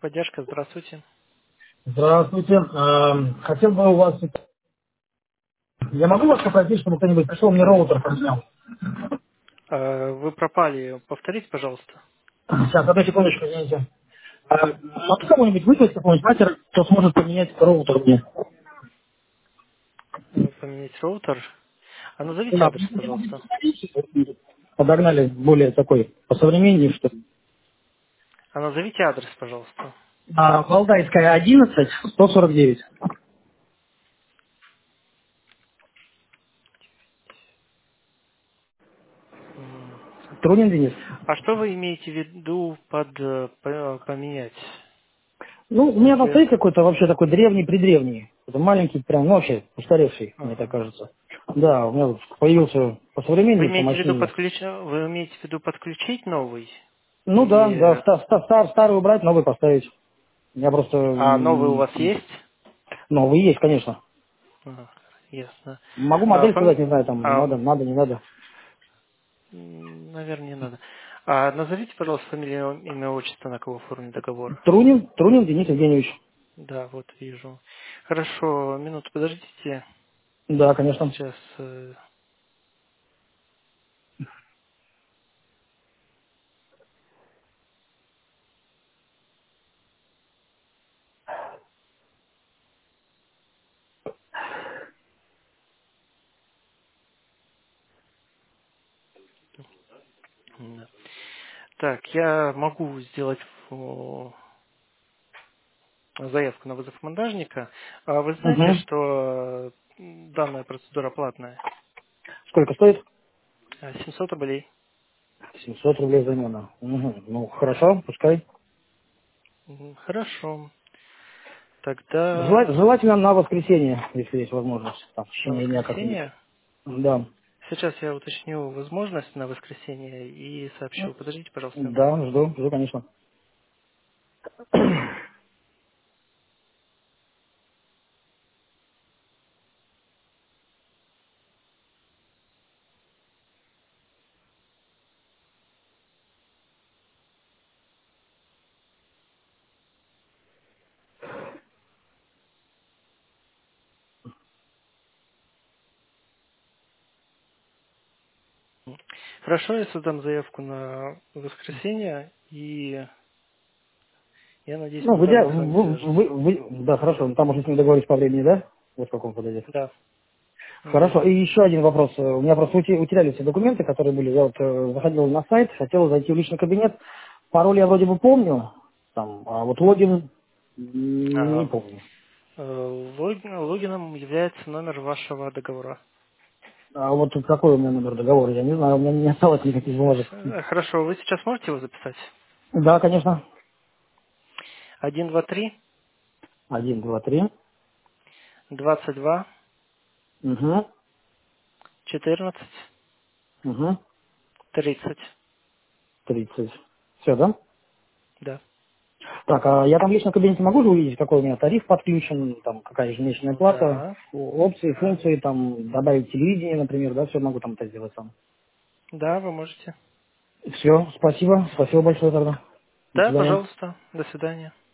Техподдержка, здравствуйте. Здравствуйте. Хотел бы у вас... Я могу вас попросить, чтобы кто-нибудь пришел, мне роутер поменял? Вы пропали. Повторите, пожалуйста. Сейчас, одну секундочку, извините. Могу кого-нибудь вызвать, какого-нибудь мастера, кто сможет поменять роутер мне? Поменять роутер. А назовите Да, адрес, пожалуйста. подогнали более такой, посовременнее, что ли. А назовите адрес, пожалуйста. Валдайская, 11, 149. М. Трунин Денис. А что вы имеете в виду под поменять? Ну, у меня там Если... стоит какой-то вообще такой древний-предревний. Это маленький, прям, ну, вообще, устаревший, мне так Ага. кажется. Да, у меня вот появился Вы посовременнее, имеете в виду помощнее. вы имеете в виду подключить новый? Ну да, да, Или старый убрать, новый поставить. Я просто новый у вас есть? новый есть, конечно. Ага, ясно. Могу А, модель сказать, не знаю, там а, надо, не надо. наверное, не надо. А назовите, пожалуйста, фамилию, имя, отчество, на кого оформлен договор. Трунин Денис Евгеньевич. Да, вот вижу. Хорошо, минуту подождите. Да, конечно. Сейчас. Да. Так, я могу сделать заявку на вызов монтажника. А вы знаете, Угу. что данная процедура платная? Сколько стоит? 700 рублей. 700 рублей замена. Угу. Ну, хорошо, пускай. Хорошо. Тогда Желательно на воскресенье, если есть возможность. Там, в на течение дня как-нибудь. воскресенье. Да. Сейчас я уточню возможность на воскресенье и сообщу. Ну, Подождите, пожалуйста, минутку. да, жду, конечно. Хорошо, я создам заявку на воскресенье, и я надеюсь, Ну, монтажник с вами свяжется. да, хорошо, там уже с ним договорились по времени, да? Вот в каком подойдет. Да, Хорошо. да. И еще один вопрос. У меня просто утеряли все документы, которые были. Я вот заходил на сайт, хотел зайти в личный кабинет. Пароль я вроде бы помню, там, а вот логин не Ага. помню. Логином является номер вашего договора. А вот какой у меня номер договора, я не знаю, у меня не осталось никаких бумажек. Хорошо, вы сейчас можете его записать? Да, конечно. 123 Один, два, три. 22 Угу, 14 угу. 30. 30. Все, да? Да. Так, а я там в личном кабинете могу же увидеть, какой у меня тариф подключен, там, какая ежемесячная плата, Да. опции, функции, там, добавить телевидение, например, да, все могу там это сделать сам. Да, вы можете. Все, спасибо. Спасибо большое тогда. До Да, свидания. пожалуйста. До свидания.